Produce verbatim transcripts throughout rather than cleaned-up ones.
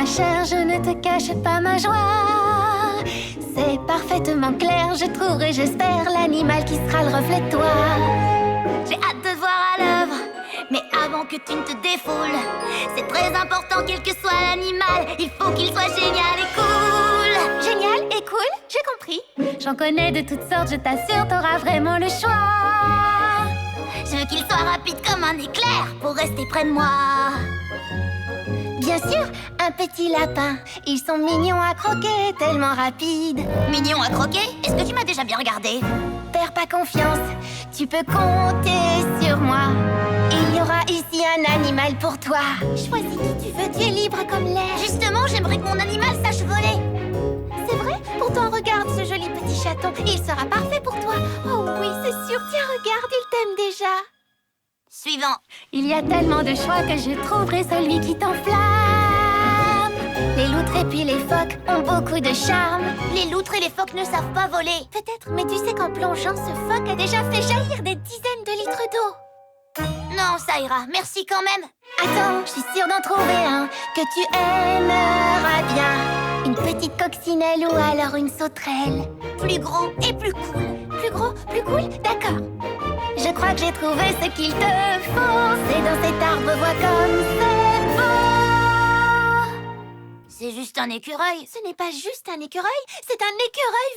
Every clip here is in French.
chère, je ne te cache pas ma joie. C'est parfaitement clair, je trouverai, j'espère, l'animal qui sera le reflet de toi. J'ai hâte de te voir à l'œuvre, mais avant que tu ne te défoules, c'est très important, quel que soit l'animal, il faut qu'il soit génial et cool. Génial et cool, j'ai compris. J'en connais de toutes sortes, je t'assure, t'auras vraiment le choix. Je veux qu'il soit rapide comme un éclair pour rester près de moi. Bien sûr, un petit lapin, ils sont mignons à croquer, tellement rapides. Mignon à croquer? Est-ce que tu m'as déjà bien regardé? Perds pas confiance, tu peux compter sur moi. Il y aura ici un animal pour toi. Choisis qui tu veux, tu es libre comme l'air. Justement, j'aimerais que mon animal sache voler. C'est vrai? Pourtant, regarde ce joli petit chaton, il sera parfait pour toi. Oh oui, c'est sûr, tiens, regarde, il t'aime déjà. Suivant. Il y a tellement de choix que je trouverai celui qui t'enflamme. Les loutres et puis les phoques ont beaucoup de charme. Les loutres et les phoques ne savent pas voler. Peut-être, mais tu sais qu'en plongeant, ce phoque a déjà fait jaillir des dizaines de litres d'eau. Non, ça ira, merci quand même. Attends, je suis sûre d'en trouver un que tu aimeras bien. Une petite coccinelle ou alors une sauterelle. Plus gros et plus cool. Plus gros, plus cool, d'accord. Je crois que j'ai trouvé ce qu'il te faut. C'est dans cet arbre, vois comme c'est beau. C'est juste un écureuil. Ce n'est pas juste un écureuil, c'est un écureuil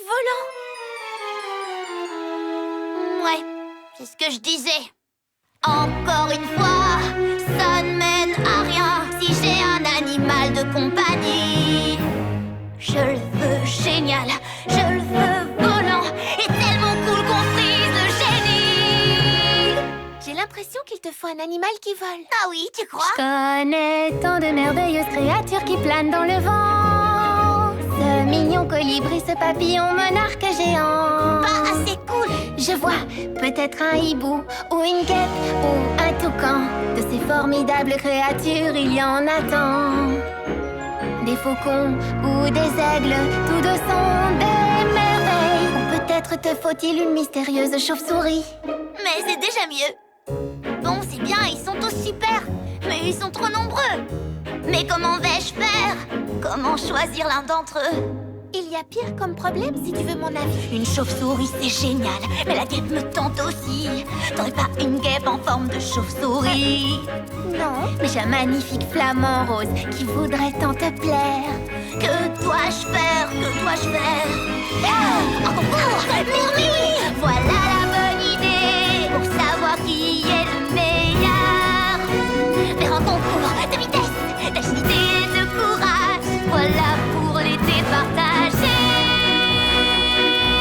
volant. Ouais, c'est ce que je disais. Encore une fois, ça ne mène à rien si j'ai un animal de compagnie. Je le veux génial, je le veux volant et tellement cool qu'on frise le génie. J'ai l'impression qu'il te faut un animal qui vole. Ah oui, tu crois? Je connais tant de merveilleuses créatures qui planent dans le vent. Ce mignon colibri, ce papillon monarque géant. Pas assez cool. Je vois peut-être un hibou ou une guêpe ou un toucan. De ces formidables créatures, il y en a tant. Des faucons ou des aigles, tous deux sont des merveilles. Ou peut-être te faut-il une mystérieuse chauve-souris. Mais c'est déjà mieux. Bon, c'est bien, ils sont tous super, mais ils sont trop nombreux. Mais comment vais-je faire? Comment choisir l'un d'entre eux? Il y a pire comme problème si tu veux mon avis. Une chauve-souris, c'est génial, mais la guêpe me tente aussi. T'aurais pas une guêpe en forme de chauve-souris? Non, mais j'ai un magnifique flamant rose qui voudrait tant te plaire. Que dois-je faire? Que dois-je faire? Ah, un concours! Mimi! Voilà la bonne idée pour savoir qui est le meilleur. Faire un concours de vitesse, d'agilité et de courage. Voilà pour les départager.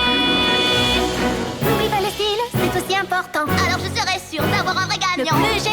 N'oublie pas le style, c'est aussi important. Alors je serai sûre d'avoir un vrai gagnant. Le plus